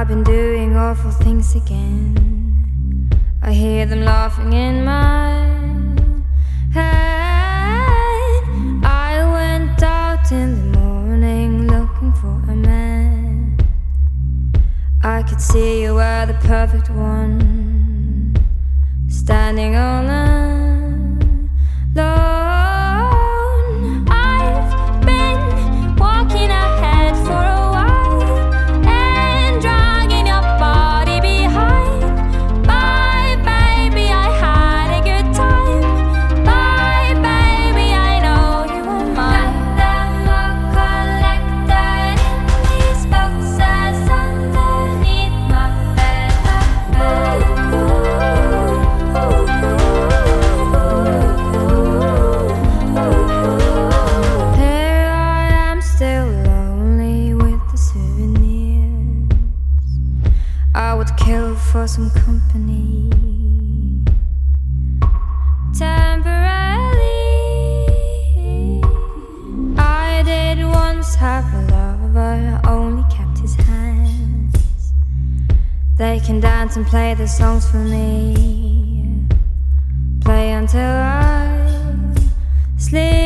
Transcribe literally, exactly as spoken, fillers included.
I've been doing awful things again. I hear them laughing in my head. I went out in the morning looking for a man. I could see you were the perfect one, standing on alone. I've been walking ahead for a while and dragging your body behind. Bye, baby, I had a good time. Bye, baby, I know you were mine. The collected in these boxes underneath my bed. Ooh, ooh, ooh, ooh. Here I am, still lonely with the souvenirs. I would kill for some company temporarily. I did once have a lover, only kept his hands. They can dance and play the songs for me, play until I sleep.